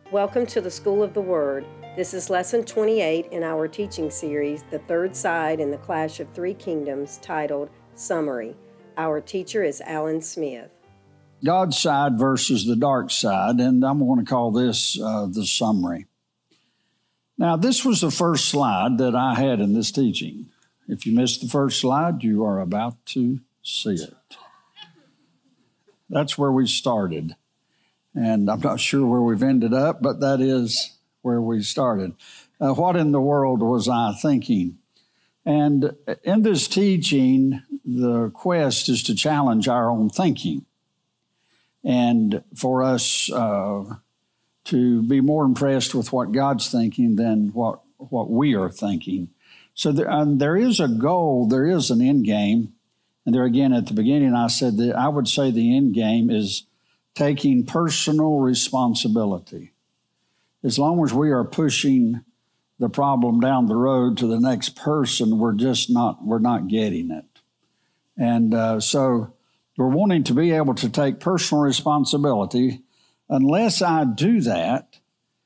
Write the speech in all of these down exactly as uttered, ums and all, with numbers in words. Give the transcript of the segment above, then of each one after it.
Welcome to the School of the Word. This is Lesson twenty-eight in our teaching series, The Third Side in the Clash of Three Kingdoms, titled Summary. Our teacher is Alan Smith. God's side versus the dark side, and I'm going to call this uh, the summary. Now, this was the first slide that I had in this teaching. If you missed the first slide, you are about to see it. That's where we started. And I'm not sure where we've ended up, but that is where we started. Uh, what in the world was I thinking? And in this teaching, the quest is to challenge our own thinking and for us uh, to be more impressed with what God's thinking than what, what we are thinking. So there, um, there is a goal, there is an end game. And there again, at the beginning, I said that I would say the end game is taking personal responsibility. As long as we are pushing the problem down the road to the next person, we're just not, we're not getting it. And uh, so we're wanting to be able to take personal responsibility. Unless I do that,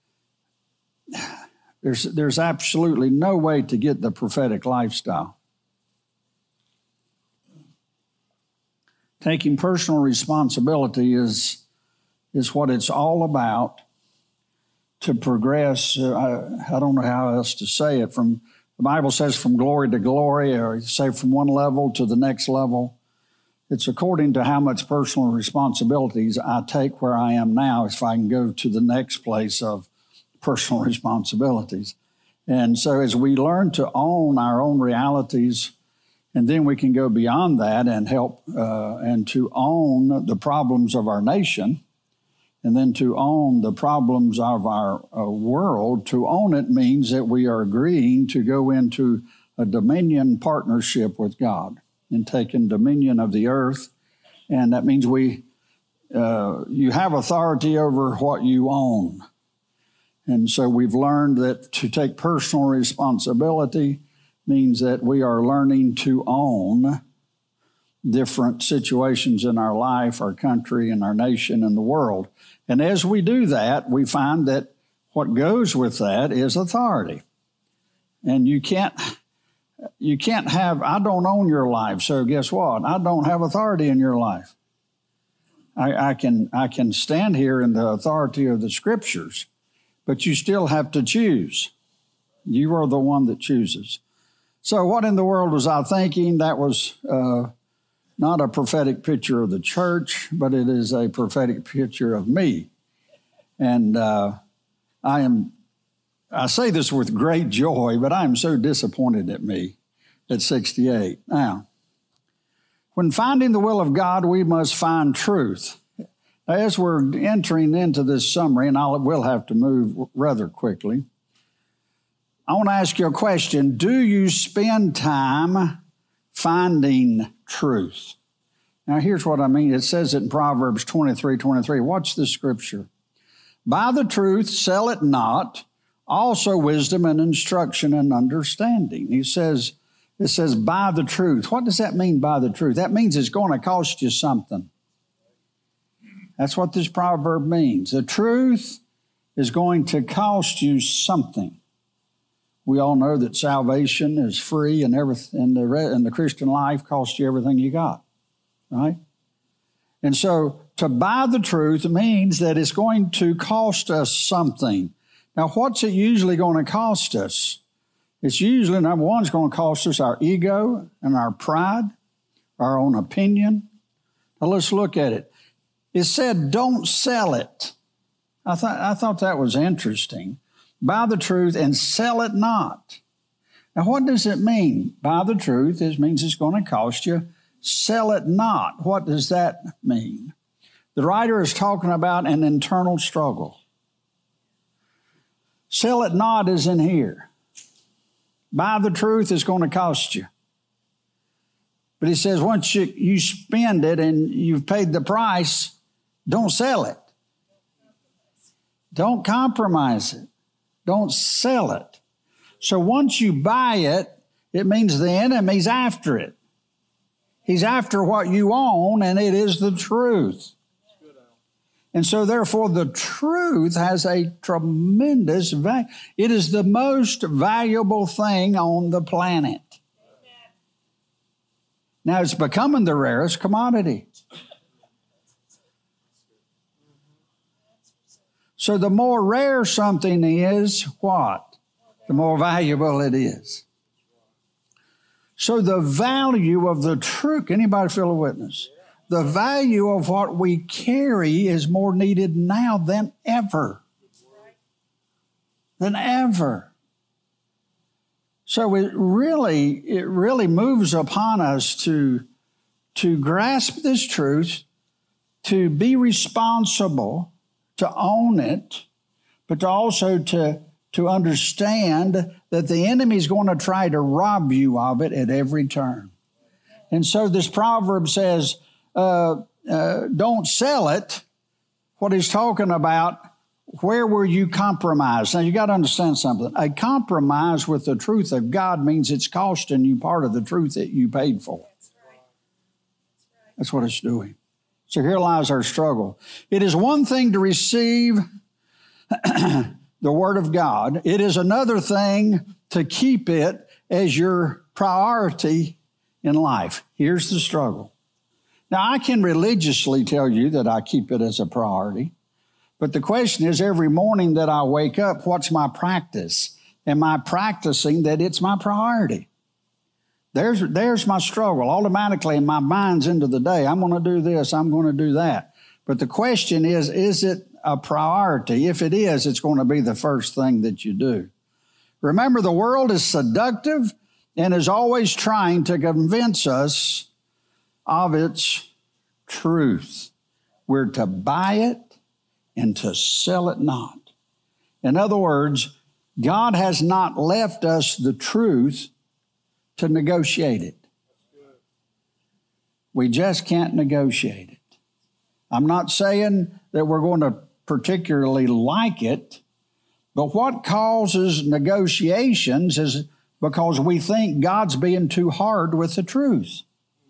there's, there's absolutely no way to get the prophetic lifestyle. Taking personal responsibility is, is what it's all about to progress. Uh, I, I don't know how else to say it. From the Bible says from glory to glory, or say from one level to the next level. It's according to how much personal responsibilities I take where I am now, if I can go to the next place of personal responsibilities. And so as we learn to own our own realities, and then we can go beyond that and help uh, and to own the problems of our nation, and then to own the problems of our uh, world. To own it means that we are agreeing to go into a dominion partnership with God and taking dominion of the earth. And that means we, uh, you have authority over what you own. And so we've learned that to take personal responsibility means that we are learning to own different situations in our life, our country, and our nation, and the world. And as we do that, we find that what goes with that is authority. And you can't, you can't have, I don't own your life, so guess what? I don't have authority in your life. I, I can, I can stand here in the authority of the Scriptures, but you still have to choose. You are the one that chooses. So what in the world was I thinking? That was uh, not a prophetic picture of the church, but it is a prophetic picture of me. And uh, I am, I say this with great joy, but I am so disappointed at me at sixty-eight. Now, when finding the will of God, we must find truth. As we're entering into this summary, and I will have to move rather quickly, I want to ask you a question. Do you spend time finding truth? Now, here's what I mean. It says it in Proverbs twenty-three twenty-three. Watch this scripture. Buy the truth, sell it not, also wisdom and instruction and understanding. He says, it says, buy the truth. What does that mean, buy the truth? That means it's going to cost you something. That's what this proverb means. The truth is going to cost you something. We all know that salvation is free, and everything, and the, and the Christian life costs you everything you got, right? And so to buy the truth means that it's going to cost us something. Now, what's it usually going to cost us? It's usually, number one, it's going to cost us our ego and our pride, our own opinion. Now, let's look at it. It said, don't sell it. I thought, I thought that was interesting. Buy the truth and sell it not. Now, what does it mean? Buy the truth, it means it's going to cost you. Sell it not. What does that mean? The writer is talking about an internal struggle. Sell it not is in here. Buy the truth is going to cost you. But he says once you, you spend it and you've paid the price, don't sell it. Don't compromise it. Don't sell it. So once you buy it, it means the enemy's after it. He's after what you own, and it is the truth. And so therefore the truth has a tremendous value. It is the most valuable thing on the planet. Amen. Now it's becoming the rarest commodity. So the more rare something is, what? The more valuable it is. So the value of the truth, anybody feel a witness? The value of what we carry is more needed now than ever. Than ever. So it really, it really moves upon us to, to grasp this truth, to be responsible, to own it, but to also to, to understand that the enemy is going to try to rob you of it at every turn. And so this proverb says, Uh, uh, don't sell it. What he's talking about, where were you compromised? Now, you got to understand something. A compromise with the truth of God means it's costing you part of the truth that you paid for. That's right. That's what it's doing. So here lies our struggle. It is one thing to receive the Word of God. It is another thing to keep it as your priority in life. Here's the struggle. Now, I can religiously tell you that I keep it as a priority, but the question is, every morning that I wake up, what's my practice? Am I practicing that it's my priority? There's, there's my struggle. Automatically, in my mind's into the day, I'm going to do this, I'm going to do that. But the question is, is it a priority? If it is, it's going to be the first thing that you do. Remember, the world is seductive and is always trying to convince us of its truth. We're to buy it and to sell it not. In other words, God has not left us the truth to negotiate it. We just can't negotiate it. I'm not saying that we're going to particularly like it, but what causes negotiations is because we think God's being too hard with the truth.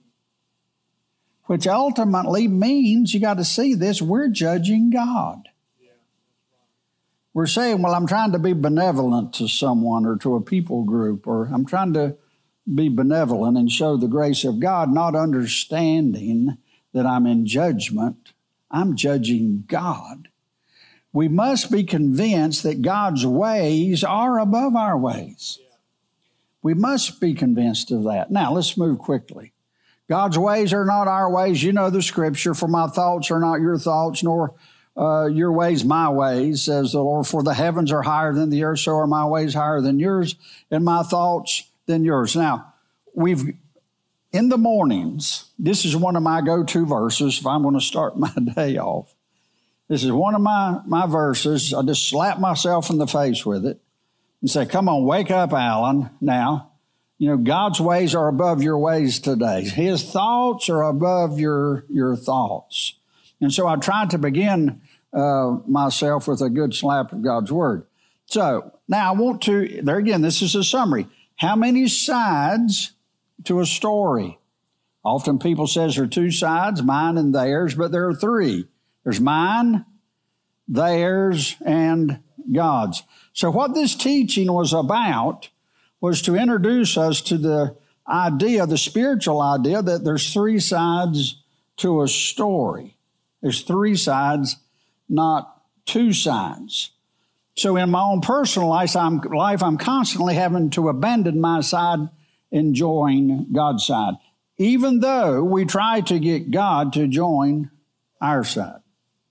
Which ultimately means, you got to see this, we're judging God. Yeah. We're saying, well, I'm trying to be benevolent to someone or to a people group, or I'm trying to be benevolent and show the grace of God, not understanding that I'm in judgment. I'm judging God. We must be convinced that God's ways are above our ways. Yeah. We must be convinced of that. Now, let's move quickly. God's ways are not our ways. You know the scripture, for my thoughts are not your thoughts, nor uh, your ways my ways, says the Lord. For the heavens are higher than the earth, so are my ways higher than yours, and my thoughts than yours. Now, we've, in the mornings, this is one of my go-to verses if I'm going to start my day off. This is one of my, my verses. I just slap myself in the face with it and say, come on, wake up, Alan, now. You know, God's ways are above your ways today. His thoughts are above your, your thoughts. And so I tried to begin uh, myself with a good slap of God's word. So now I want to, there again, this is a summary. How many sides to a story? Often people says there are two sides, mine and theirs, but there are three. There's mine, theirs, and God's. So what this teaching was about was to introduce us to the idea, the spiritual idea, that there's three sides to a story. There's three sides, not two sides. So in my own personal life, I'm, life, I'm constantly having to abandon my side and join God's side, even though we try to get God to join our side.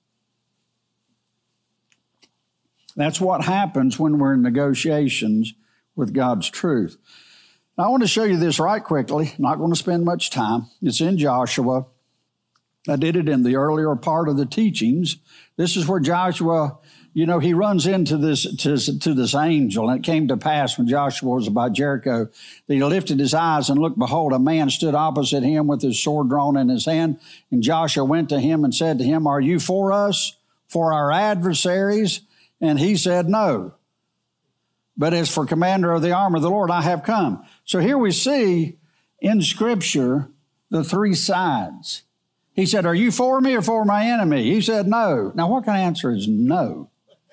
That's what happens when we're in negotiations with God's truth. Now, I want to show you this right quickly. Not going to spend much time. It's in Joshua. I did it in the earlier part of the teachings. This is where Joshua, you know, he runs into this to, to this angel. And it came to pass when Joshua was about Jericho that he lifted his eyes and looked, behold, a man stood opposite him with his sword drawn in his hand. And Joshua went to him and said to him, are you for us, for our adversaries? And he said, no. But as for commander of the army of the Lord, I have come. So here we see in Scripture the three sides. He said, are you for me or for my enemy? He said, no. Now, what kind of answer is no?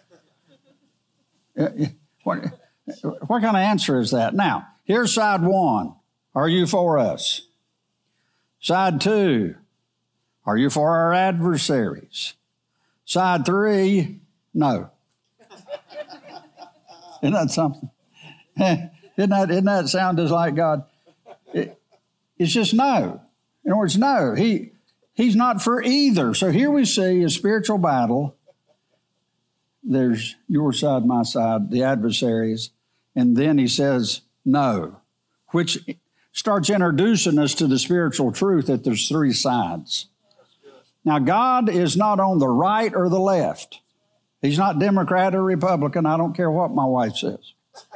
What, what kind of answer is that? Now, here's side one. Are you for us? Side two. Are you for our adversaries? Side three. No. Isn't that something? Isn't that, isn't that sound just like God? It, it's just no. In other words, no. He, he's not for either. So here we see a spiritual battle. There's your side, my side, the adversaries. And then he says no, which starts introducing us to the spiritual truth that there's three sides. Now, God is not on the right or the left. He's not Democrat or Republican. I don't care what my wife says.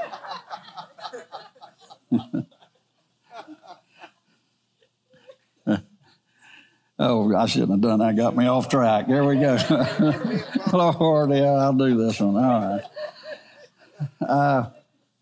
Oh, I shouldn't have done that. Got me off track. There we go. Lord, yeah, I'll do this one. All right. Uh,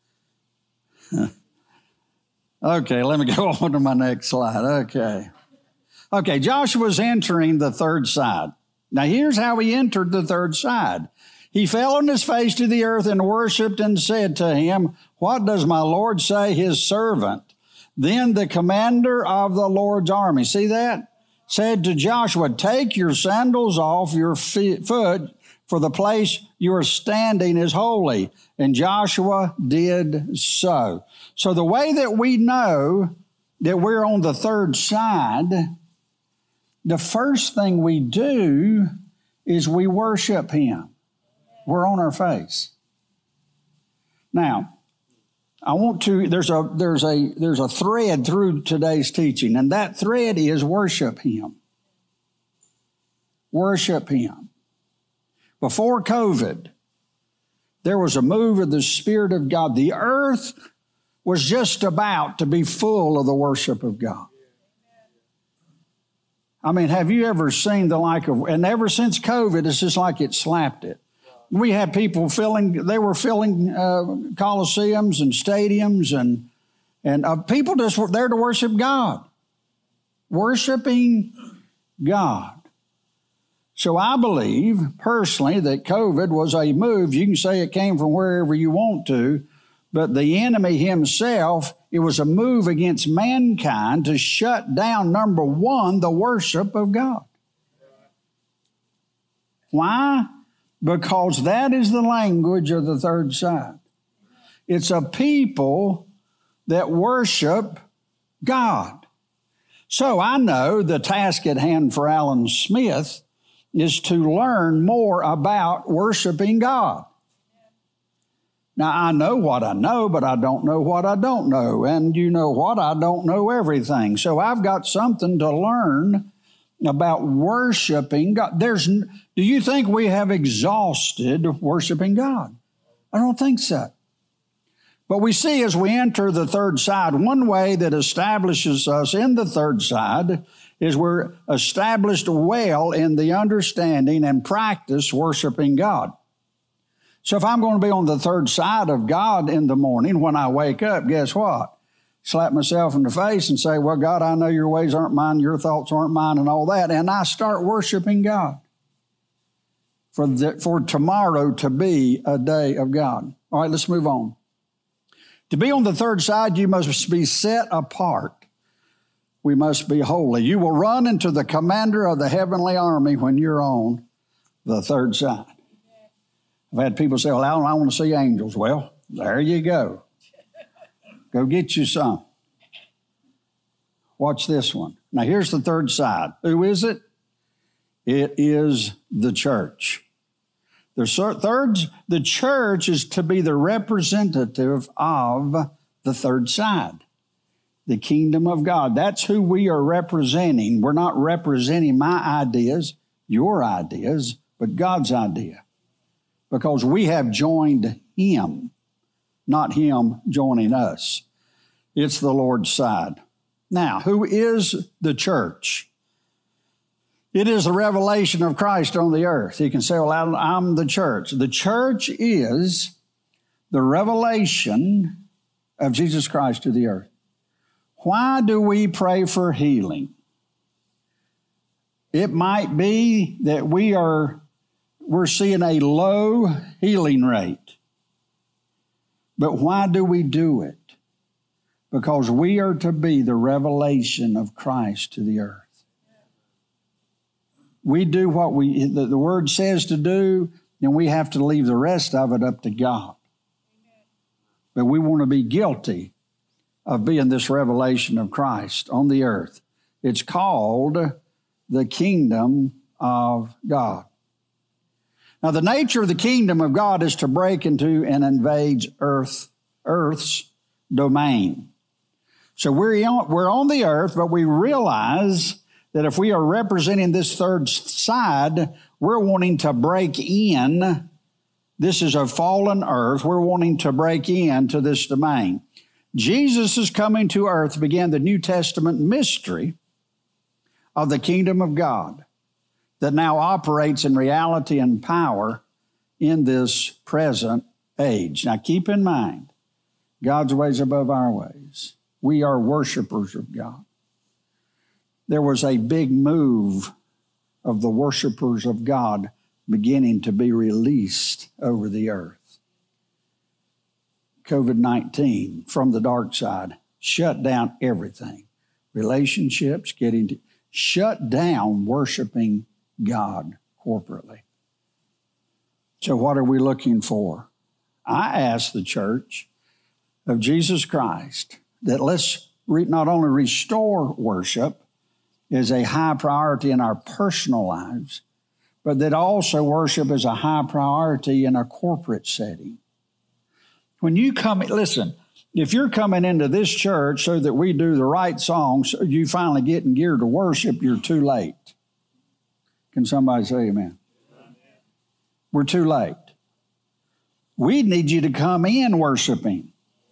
okay, let me go on to my next slide. Okay. Okay, Joshua's entering the third side. Now, here's how he entered the third side. He fell on his face to the earth and worshiped and said to him, what does my Lord say, his servant? Then the commander of the Lord's army, see that? Said to Joshua, take your sandals off your feet, foot, for the place you are standing is holy. And Joshua did so. So the way that we know that we're on the third side, the first thing we do is we worship him. We're on our face. Now, I want to, there's a, there's a, there's a thread through today's teaching, and that thread is worship him. Worship him. Before COVID, there was a move of the Spirit of God. The earth was just about to be full of the worship of God. I mean, have you ever seen the like of, and ever since COVID, it's just like it slapped it. We had people filling, they were filling uh, coliseums and stadiums, and and uh, people just were there to worship God. Worshiping God. So I believe, personally, that COVID was a move. You can say it came from wherever you want to, but the enemy himself, it was a move against mankind to shut down, number one, the worship of God. Why? Because that is the language of the third side. It's a people that worship God. So I know the task at hand for Alan Smith is to learn more about worshiping God. Now, I know what I know, but I don't know what I don't know. And you know what? I don't know everything. So I've got something to learn about worshiping God. There's, do you think we have exhausted worshiping God? I don't think so. But we see as we enter the third side, one way that establishes us in the third side is we're established well in the understanding and practice worshiping God. So if I'm going to be on the third side of God in the morning when I wake up, guess what? Slap myself in the face and say, well, God, I know your ways aren't mine, your thoughts aren't mine, and all that. And I start worshiping God for, the, for tomorrow to be a day of God. All right, let's move on. To be on the third side, you must be set apart. We must be holy. You will run into the commander of the heavenly army when you're on the third side. I've had people say, well, I, don't, I want to see angels. Well, there you go. Go get you some. Watch this one. Now, here's the third side. Who is it? It is the church. The third, the church is to be the representative of the third side, the kingdom of God. That's who we are representing. We're not representing my ideas, your ideas, but God's idea, because we have joined him, not him joining us. It's the Lord's side. Now, who is the church? It is the revelation of Christ on the earth. You can say, well, I'm the church. The church is the revelation of Jesus Christ to the earth. Why do we pray for healing? It might be that we are we're seeing a low healing rate. But why do we do it? Because we are to be the revelation of Christ to the earth. We do what we the, the Word says to do, and we have to leave the rest of it up to God. But we want to be guilty of being this revelation of Christ on the earth. It's called the kingdom of God. Now, the nature of the kingdom of God is to break into and invade earth, earth's domain. So we're on, we're on the earth, but we realize that if we are representing this third side, we're wanting to break in. This is a fallen earth. We're wanting to break into this domain. Jesus is coming to earth began the New Testament mystery of the kingdom of God that now operates in reality and power in this present age. Now keep in mind, God's ways above our ways. We are worshipers of God. There was a big move of the worshipers of God beginning to be released over the earth. COVID nineteen from the dark side shut down everything. Relationships, getting to, shut down worshiping God corporately. So what are we looking for? I ask the church of Jesus Christ that let's re- not only restore worship as a high priority in our personal lives, but that also worship is a high priority in a corporate setting. When you come, listen, if you're coming into this church so that we do the right songs, so you finally getting geared to worship, you're too late. Can somebody say amen? Amen? We're too late. We need you to come in worshiping.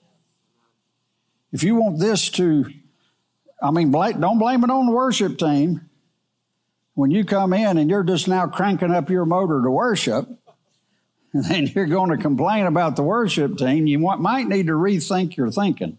If you want this to, I mean, don't blame it on the worship team. When you come in and you're just now cranking up your motor to worship, and then you're going to complain about the worship team, you might need to rethink your thinking.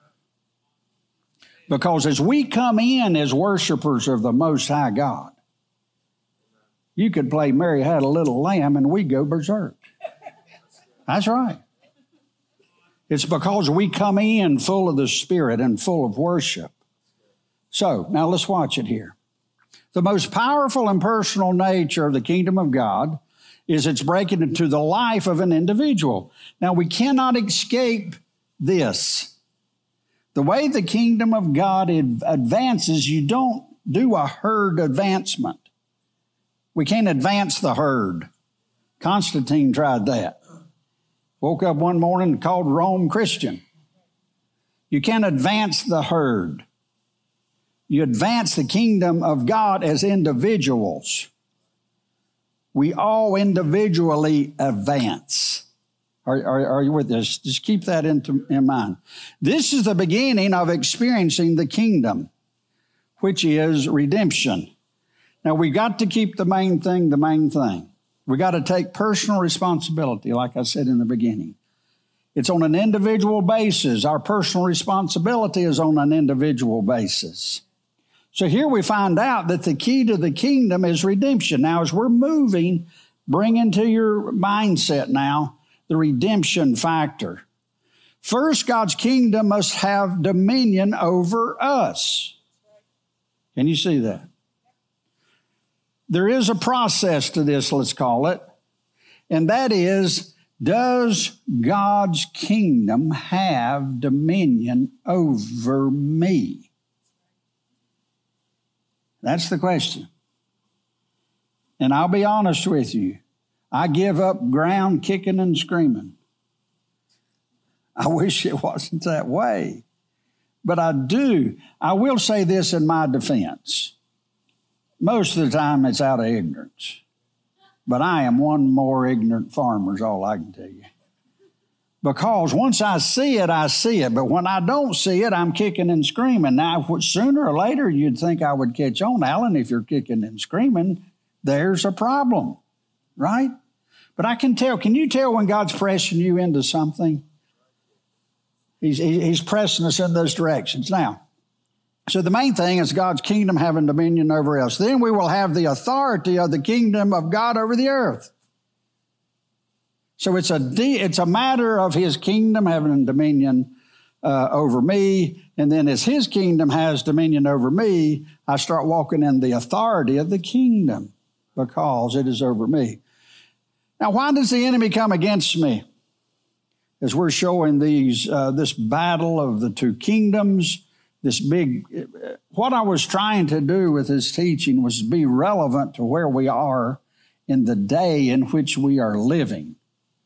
Because as we come in as worshipers of the Most High God, you could play Mary Had a Little Lamb and we go berserk. That's right. It's because we come in full of the Spirit and full of worship. So, now let's watch it here. The most powerful and personal nature of the kingdom of God is it's breaking into the life of an individual. Now, we cannot escape this. The way the kingdom of God advances, you don't do a herd advancement. We can't advance the herd. Constantine tried that. Woke up one morning and called Rome Christian. You can't advance the herd. You advance the kingdom of God as individuals. We all individually advance. Are, are, are you with us? Just keep that into, in mind. This is the beginning of experiencing the kingdom, which is redemption. Now, we got to keep the main thing the main thing. We got to take personal responsibility, like I said in the beginning. It's on an individual basis. Our personal responsibility is on an individual basis. So here we find out that the key to the kingdom is redemption. Now, as we're moving, bring into your mindset now the redemption factor. First, God's kingdom must have dominion over us. Can you see that? There is a process to this, let's call it, and that is, does God's kingdom have dominion over me? That's the question. And I'll be honest with you, I give up ground kicking and screaming. I wish it wasn't that way, but I do. I will say this in my defense. Most of the time it's out of ignorance. But I am one more ignorant farmer is all I can tell you. Because once I see it, I see it. But when I don't see it, I'm kicking and screaming. Now, sooner or later, you'd think I would catch on, Alan, if you're kicking and screaming, there's a problem, right? But I can tell. Can you tell when God's pressing you into something? He's, he's pressing us in those directions. Now, So the main thing is God's kingdom having dominion over us. Then we will have the authority of the kingdom of God over the earth. So it's a de- it's a matter of his kingdom having dominion uh, over me. And then as his kingdom has dominion over me, I start walking in the authority of the kingdom because it is over me. Now, why does the enemy come against me? As we're showing these uh, this battle of the two kingdoms, this big, what I was trying to do with this teaching was be relevant to where we are in the day in which we are living.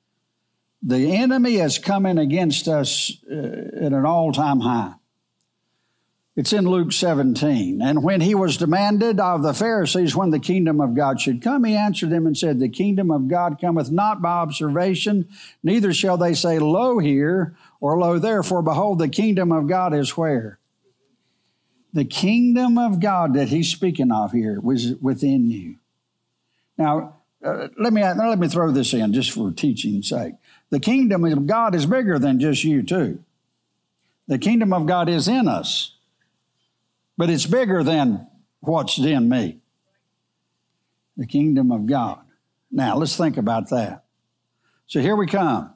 The enemy is coming against us uh, at an all-time high. It's in Luke seventeen. And when he was demanded of the Pharisees when the kingdom of God should come, he answered them and said, the kingdom of God cometh not by observation, neither shall they say, lo here, or lo there, for behold, the kingdom of God is where? The kingdom of God that he's speaking of here was within you. Now, uh, let me let me throw this in just for teaching's sake. The kingdom of God is bigger than just you too. The kingdom of God is in us, but it's bigger than what's in me. The kingdom of God. Now, let's think about that. So here we come.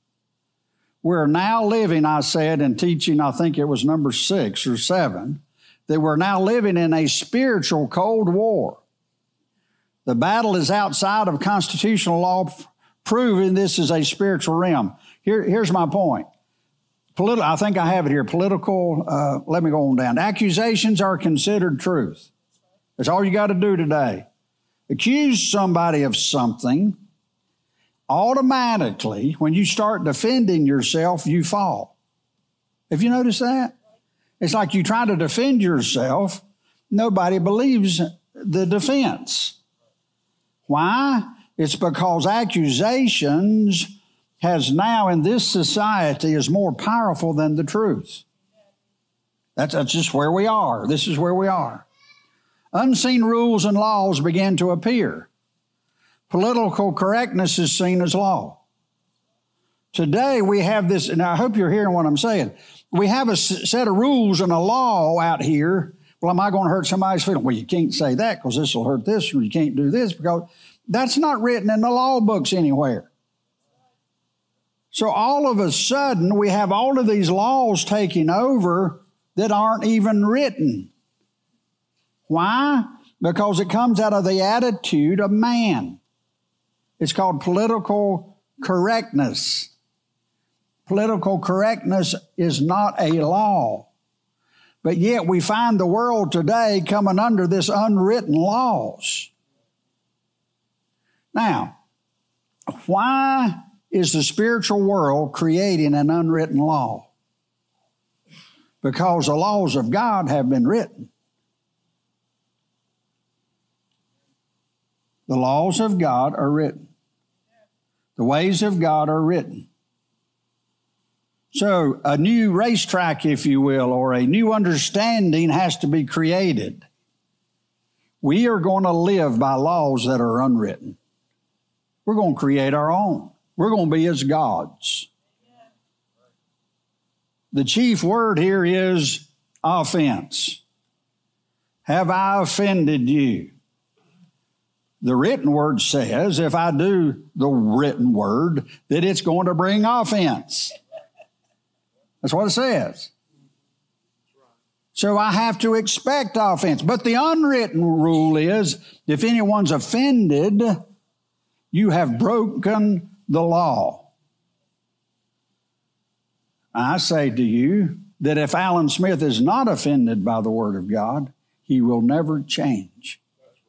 We're now living, I said in teaching, I think it was number six or seven, that we're now living in a spiritual Cold War. The battle is outside of constitutional law, proving this is a spiritual realm. Here, here's my point. Politi- I think I have it here. Political, uh, let me go on down. Accusations are considered truth. That's all you got to do today. Accuse somebody of something, automatically, when you start defending yourself, you fall. Have you noticed that? It's like you try to defend yourself, nobody believes the defense. Why? It's because accusations has now in this society is more powerful than the truth. That's, that's just where we are. This is where we are. Unseen rules and laws begin to appear. Political correctness is seen as law. Today we have this, and I hope you're hearing what I'm saying. We have a set of rules and a law out here. Well, am I going to hurt somebody's feelings? Well, you can't say that because this will hurt this, or you can't do this because that's not written in the law books anywhere. So all of a sudden, we have all of these laws taking over that aren't even written. Why? Because it comes out of the attitude of man. It's called political correctness. Political correctness is not a law. But yet we find the world today coming under this unwritten laws. Now, why is the spiritual world creating an unwritten law? Because the laws of God have been written. The laws of God are written. The ways of God are written. So a new racetrack, if you will, or a new understanding has to be created. We are going to live by laws that are unwritten. We're going to create our own. We're going to be as gods. The chief word here is offense. Have I offended you? The written word says, if I do the written word, that it's going to bring offense. That's what it says. So I have to expect offense. But the unwritten rule is, if anyone's offended, you have broken the law. I say to you that if Alan Smith is not offended by the Word of God, he will never change.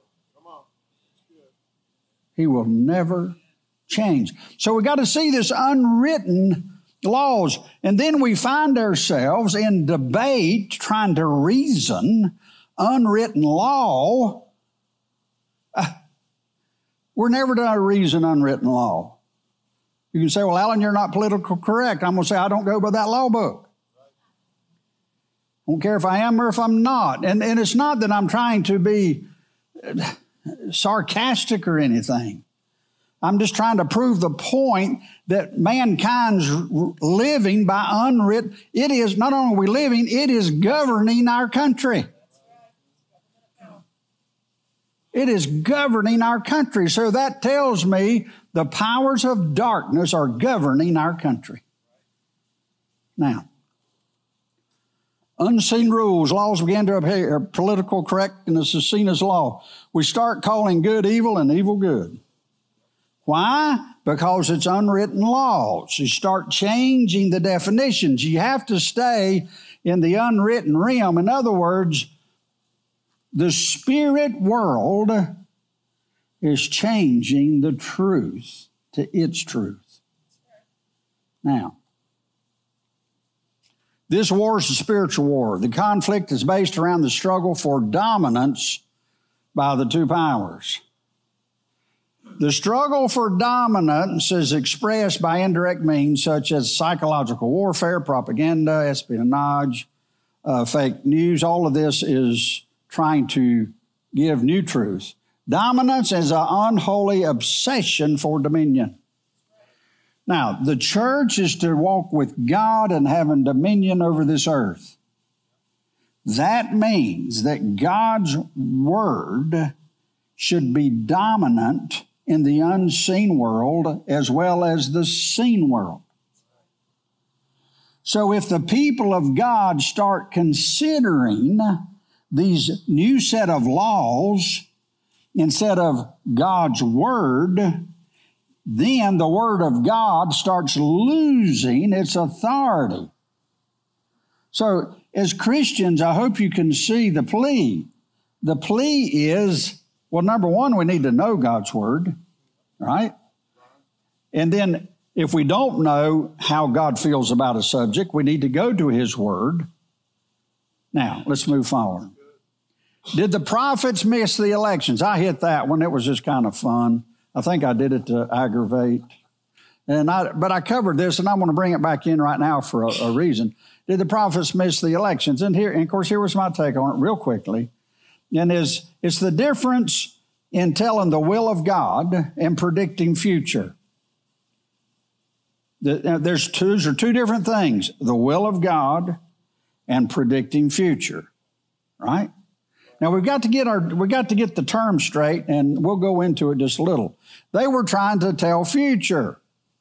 He will never change. So we got to see this unwritten laws. And then we find ourselves in debate trying to reason unwritten law. Uh, we're never going to reason unwritten law. You can say, well, Alan, you're not politically correct. I'm going to say, I don't go by that law book. I don't care if I am or if I'm not. And, and it's not that I'm trying to be sarcastic or anything. I'm just trying to prove the point that mankind's living by unwritten, it is, not only are we living, it is governing our country. It is governing our country. So that tells me the powers of darkness are governing our country. Now, unseen rules, laws begin to appear. Political correctness is seen as law. We start calling good evil and evil good. Why? Because it's unwritten laws. You start changing the definitions. You have to stay in the unwritten realm. In other words, the spirit world is changing the truth to its truth. Now, this war is a spiritual war. The conflict is based around the struggle for dominance by the two powers. The struggle for dominance is expressed by indirect means such as psychological warfare, propaganda, espionage, uh, fake news. All of this is trying to give new truth. Dominance is an unholy obsession for dominion. Now, the church is to walk with God and having dominion over this earth. That means that God's word should be dominant in the unseen world as well as the seen world. So if the people of God start considering these new set of laws instead of God's word, then the word of God starts losing its authority. So as Christians, I hope you can see the plea. The plea is, well, number one, we need to know God's word, right? And then if we don't know how God feels about a subject, we need to go to his word. Now, let's move forward. Did the prophets miss the elections? I hit that one. It was just kind of fun. I think I did it to aggravate. And I, but I covered this, and I want to bring it back in right now for a, a reason. Did the prophets miss the elections? And here, and of course, here was my take on it real quickly. And is it's the difference in telling the will of God and predicting future. The, there's two, those are two different things: the will of God and predicting future. Right? Now we've got to get our we got to get the term straight, and we'll go into it just a little. They were trying to tell future.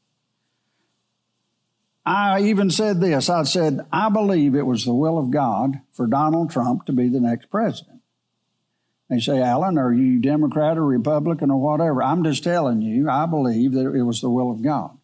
I even said this. I said, I believe it was the will of God for Donald Trump to be the next president. They say, Alan, are you Democrat or Republican or whatever? I'm just telling you, I believe that it was the will of God.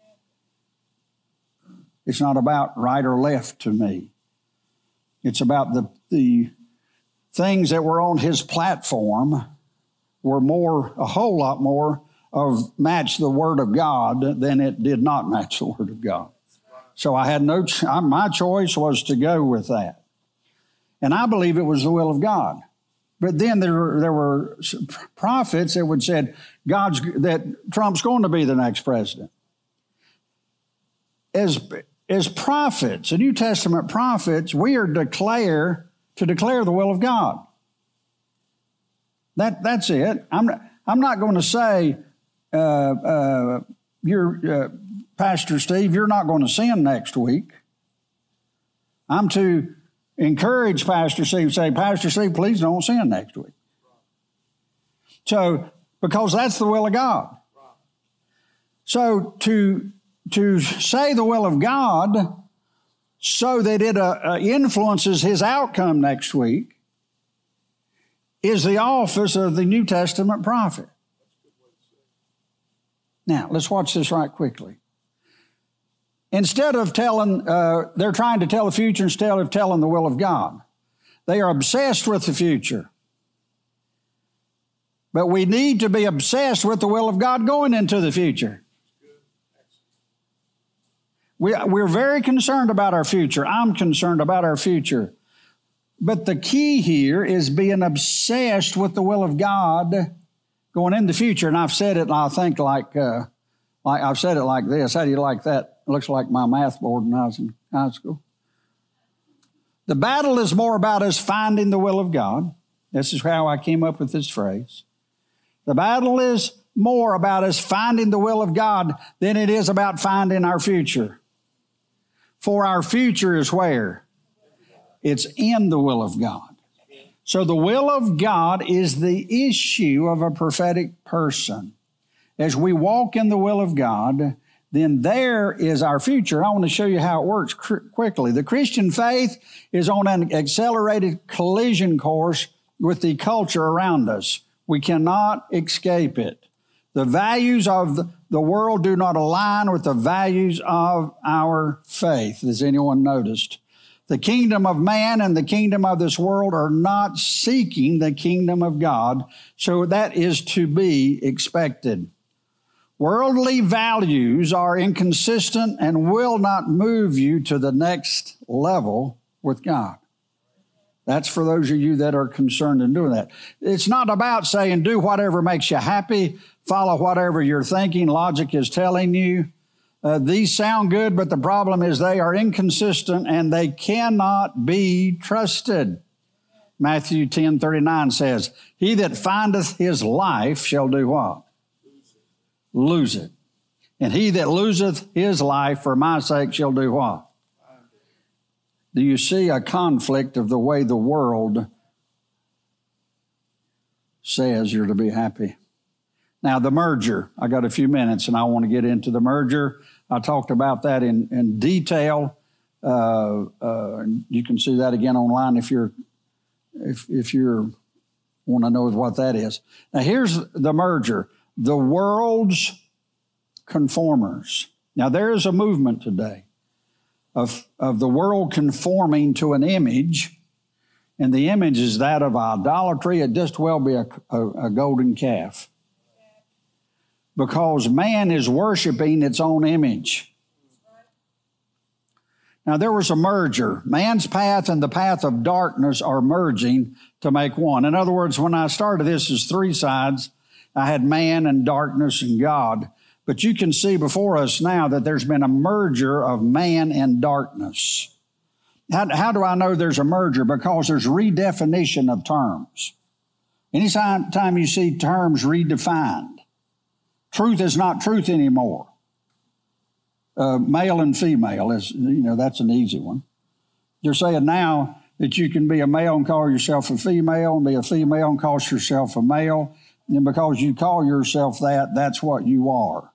It's not about right or left to me. It's about the the things that were on his platform were more, a whole lot more of match the Word of God than it did not match the Word of God. So I had no, ch- my choice was to go with that. And I believe it was the will of God. But then there were, there were prophets that would said God's, that Trump's going to be the next president. As, as prophets, the New Testament prophets, we are declare to declare the will of God. That that's it. I'm not, I'm not going to say, uh, uh, you're uh, Pastor Steve, you're not going to sin next week. I'm to encourage Pastor Steve, say, Pastor Steve, please don't sin next week. So, because that's the will of God. So to to say the will of God so that it uh, uh, influences his outcome next week is the office of the New Testament prophet. Now, let's watch this right quickly. Instead of telling, uh, they're trying to tell the future instead of telling the will of God. They are obsessed with the future. But we need to be obsessed with the will of God going into the future. We, we're very concerned about our future. I'm concerned about our future. But the key here is being obsessed with the will of God going in the future. And I've said it, and I think like, uh, like I've said it like this. How do you like that? It looks like my math board when I was in high school. The battle is more about us finding the will of God. This is how I came up with this phrase. The battle is more about us finding the will of God than it is about finding our future. For our future is where? It's in the will of God. So the will of God is the issue of a prophetic person. As we walk in the will of God, then there is our future. I want to show you how it works cr- quickly. The Christian faith is on an accelerated collision course with the culture around us. We cannot escape it. The values of the, the world do not align with the values of our faith. Has anyone noticed? The kingdom of man and the kingdom of this world are not seeking the kingdom of God, so that is to be expected. Worldly values are inconsistent and will not move you to the next level with God. That's for those of you that are concerned in doing that. It's not about saying do whatever makes you happy, follow whatever you're thinking, logic is telling you. Uh, these sound good, but the problem is they are inconsistent and they cannot be trusted. Matthew ten thirty-nine says, he that findeth his life shall do what? Lose it. And he that loseth his life for my sake shall do what? Do you see a conflict of the way the world says you're to be happy? Now, the merger. I got a few minutes and I want to get into the merger. I talked about that in, in detail. Uh, uh, you can see that again online if you're if if you're want to know what that is. Now, here's the merger. The world's conformers. Now, there is a movement today of, of the world conforming to an image, and the image is that of idolatry. It just well be a, a, a golden calf. Because man is worshiping its own image. Now, there was a merger. Man's path and the path of darkness are merging to make one. In other words, when I started this as three sides, I had man and darkness and God. But you can see before us now that there's been a merger of man and darkness. How, how do I know there's a merger? Because there's redefinition of terms. Anytime time you see terms redefined, truth is not truth anymore. Uh, male and female is, you know, that's an easy one. They're saying now that you can be a male and call yourself a female, and be a female and call yourself a male. And because you call yourself that, that's what you are.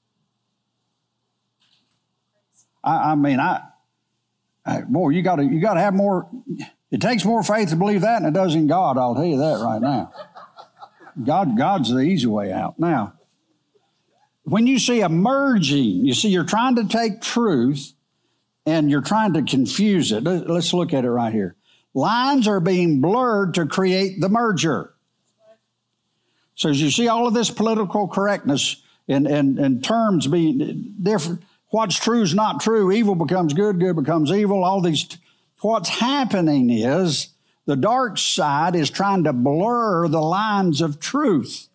I, I mean, I, I boy, you got to you got to have more. It takes more faith to believe that than it does in God. I'll tell you that right now. God, God's the easy way out. Now, when you see a merging, you see you're trying to take truth and you're trying to confuse it. Let's look at it right here. Lines are being blurred to create the merger. So as you see all of this political correctness and, and, and terms being different, what's true is not true, evil becomes good, good becomes evil, all these, what's happening is the dark side is trying to blur the lines of truth.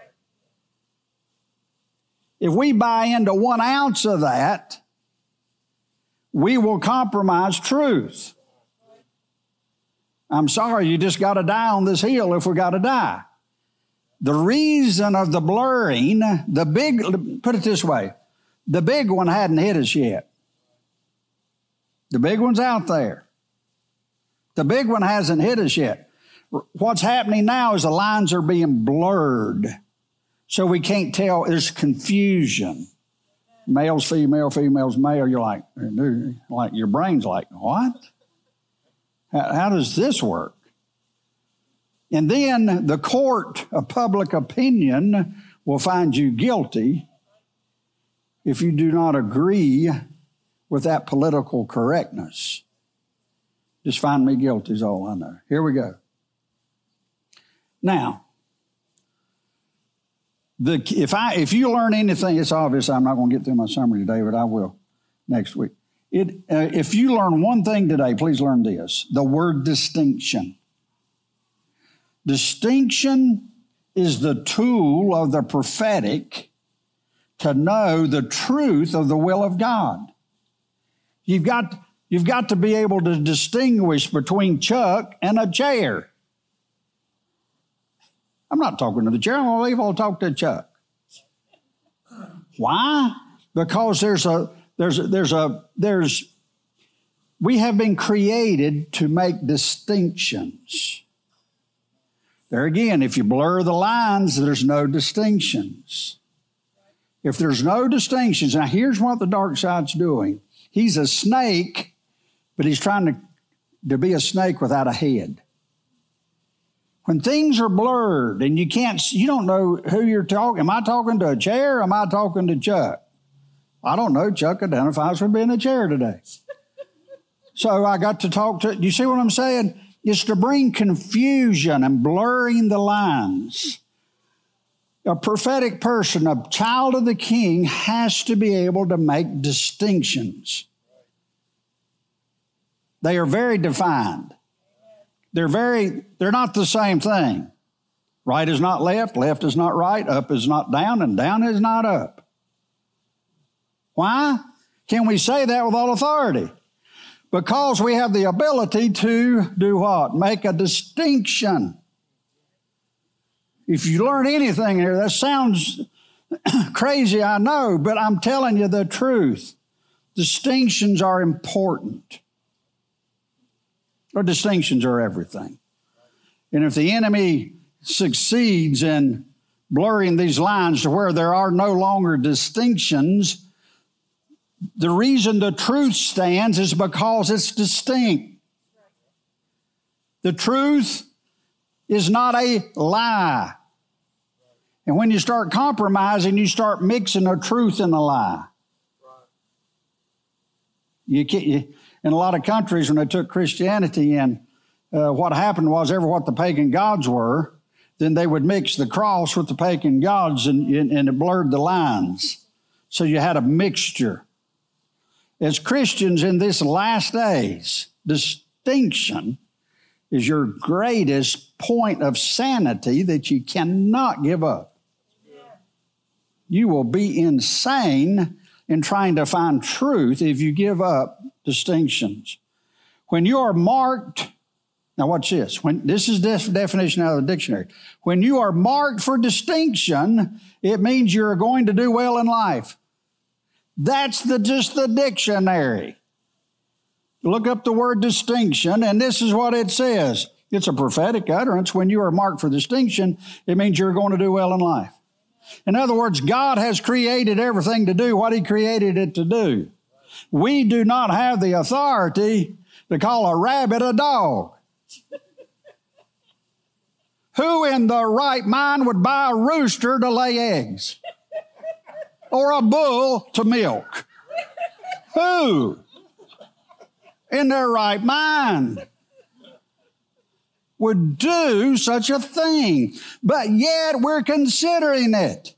If we buy into one ounce of that, we will compromise truth. I'm sorry, you just got to die on this hill if we got to die. The reason of the blurring, the big, put it this way, the big one hadn't hit us yet. The big one's out there. The big one hasn't hit us yet. What's happening now is the lines are being blurred. So we can't tell, there's confusion. Male's female, female's male. You're like, like your brain's like, what? How, how does this work? And then the court of public opinion will find you guilty if you do not agree with that political correctness. Just find me guilty is all I know. Here we go. Now, the, if I if you learn anything, it's obvious I'm not going to get through my summary today, but I will next week. It, uh, if you learn one thing today, please learn this, the word distinction. Distinction is the tool of the prophetic to know the truth of the will of God. You've got, you've got to be able to distinguish between Chuck and a chair. I'm not talking to the chair. I'm going to leave. I'll talk to Chuck. Why? Because there's a, there's, a, there's a, there's, we have been created to make distinctions. There again, if you blur the lines, there's no distinctions. If there's no distinctions, now here's what the dark side's doing. He's a snake, but he's trying to, to be a snake without a head. When things are blurred and you can't, you don't know who you're talking. Am I talking to a chair or am I talking to Chuck? I don't know. Chuck identifies with being a chair today. So I got to talk to, you see what I'm saying? It's to bring confusion and blurring the lines. A prophetic person, a child of the King, has to be able to make distinctions. They are very defined. They're very, they're not the same thing. Right is not left, left is not right, up is not down, and down is not up. Why can we say that with all authority? Because we have the ability to do what? Make a distinction. If you learn anything here, that sounds crazy, I know, but I'm telling you the truth. Distinctions are important. Or distinctions are everything. And if the enemy succeeds in blurring these lines to where there are no longer distinctions, the reason the truth stands is because it's distinct. The truth is not a lie. And when you start compromising, you start mixing the truth and the lie. You can't, you, in a lot of countries, when they took Christianity in, uh, what happened was ever what the pagan gods were, then they would mix the cross with the pagan gods and, and, and it blurred the lines. So you had a mixture. As Christians in this last days, distinction is your greatest point of sanity that you cannot give up. Yeah. You will be insane in trying to find truth if you give up distinctions. When you are marked, now watch this. When this is the definition out of the dictionary. When you are marked for distinction, it means you're going to do well in life. That's the just the dictionary. Look up the word distinction, and this is what it says. It's a prophetic utterance. When you are marked for distinction, it means you're going to do well in life. In other words, God has created everything to do what He created it to do. We do not have the authority to call a rabbit a dog. Who in the right mind would buy a rooster to lay eggs? Or a bull to milk? Who in their right mind would do such a thing? But yet we're considering it.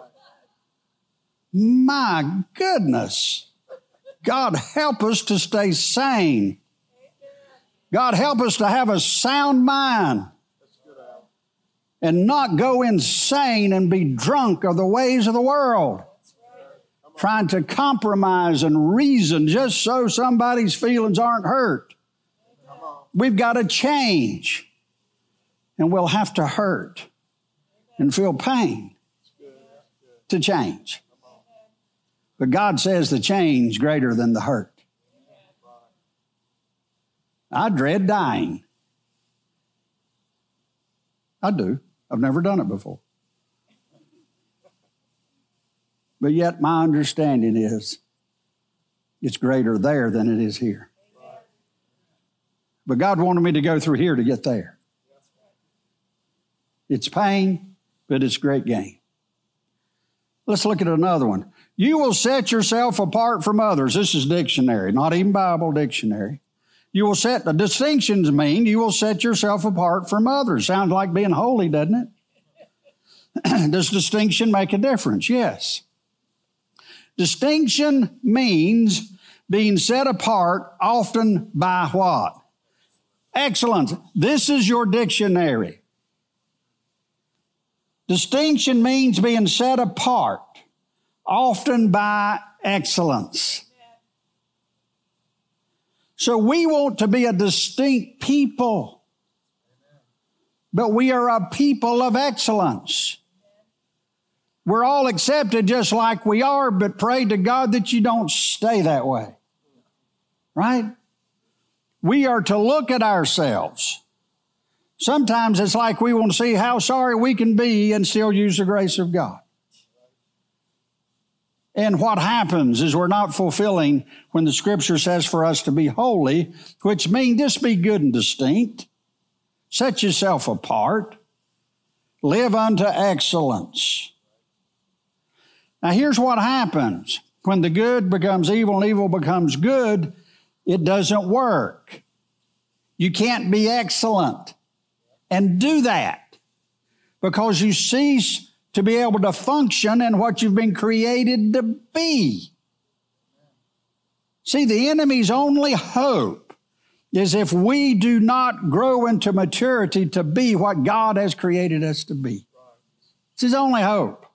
My goodness. God help us to stay sane. God help us to have a sound mind and not go insane and be drunk of the ways of the world, trying to compromise and reason just so somebody's feelings aren't hurt. We've got to change, and we'll have to hurt and feel pain to change. But God says the change greater than the hurt. I dread dying. I do. I've never done it before. But yet my understanding is it's greater there than it is here. But God wanted me to go through here to get there. It's pain, but it's great gain. Let's look at another one. You will set yourself apart from others. This is dictionary, not even Bible dictionary. You will set, the distinctions mean you will set yourself apart from others. Sounds like being holy, doesn't it? Does distinction make a difference? Yes. Distinction means being set apart often by what? Excellence. This is your dictionary. Distinction means being set apart often by excellence. So we want to be a distinct people, but we are a people of excellence. We're all accepted just like we are, but pray to God that you don't stay that way. Right? We are to look at ourselves. Sometimes it's like we want to see how sorry we can be and still use the grace of God. And what happens is we're not fulfilling when the Scripture says for us to be holy, which means just be good and distinct. Set yourself apart. Live unto excellence. Now here's what happens. When the good becomes evil and evil becomes good, it doesn't work. You can't be excellent and do that because you cease to be able to function in what you've been created to be. See, the enemy's only hope is if we do not grow into maturity to be what God has created us to be. It's his only hope.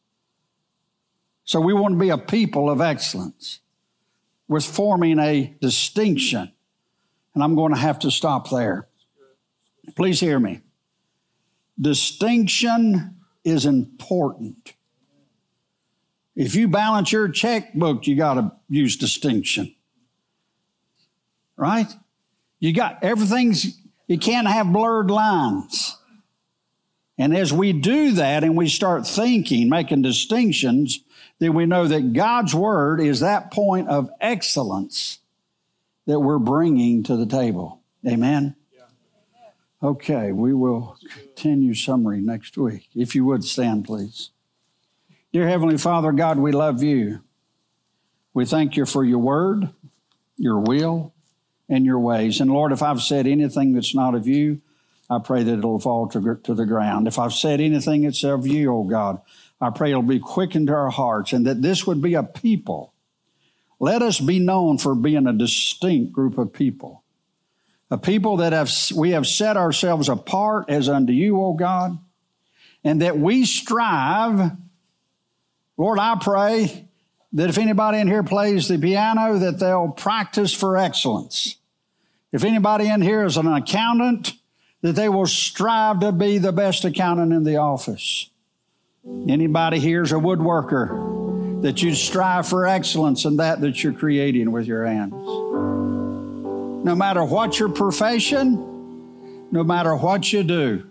So we want to be a people of excellence. We're forming a distinction. And I'm going to have to stop there. Please hear me. Distinction is important. If you balance your checkbook, you got to use distinction. Right? You got everything's, you can't have blurred lines. And as we do that and we start thinking, making distinctions, then we know that God's Word is that point of excellence that we're bringing to the table. Amen? Yeah. Okay, we will continue summary next week. If you would stand, please. Dear Heavenly Father, God, we love you. We thank you for your word, your will, and your ways. And Lord, if I've said anything that's not of you, I pray that it'll fall to, to the ground. If I've said anything that's of you, oh God, I pray it'll be quickened to our hearts and that this would be a people. Let us be known for being a distinct group of people, a people that have we have set ourselves apart as unto you, O God, and that we strive. Lord, I pray that if anybody in here plays the piano, that they'll practice for excellence. If anybody in here is an accountant, that they will strive to be the best accountant in the office. Anybody here is a woodworker, that you strive for excellence in that that you're creating with your hands. No matter what your profession, no matter what you do.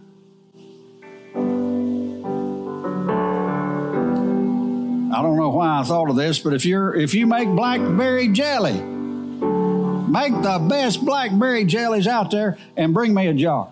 I don't know why I thought of this, but if you're if you make blackberry jelly, make the best blackberry jellies out there and bring me a jar.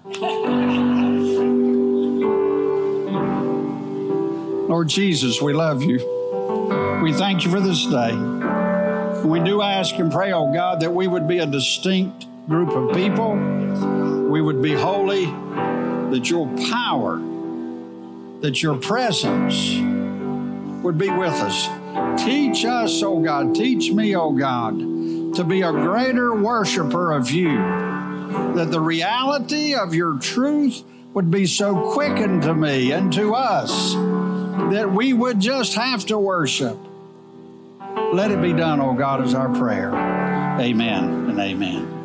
Lord Jesus, we love you. We thank you for this day. And we do ask and pray, oh God, that we would be a distinct group of people. We would be holy, that your power, that your presence would be with us. Teach us, oh God, teach me, oh God, to be a greater worshiper of you, that the reality of your truth would be so quickened to me and to us that we would just have to worship. Let it be done, oh God, is our prayer. Amen and amen.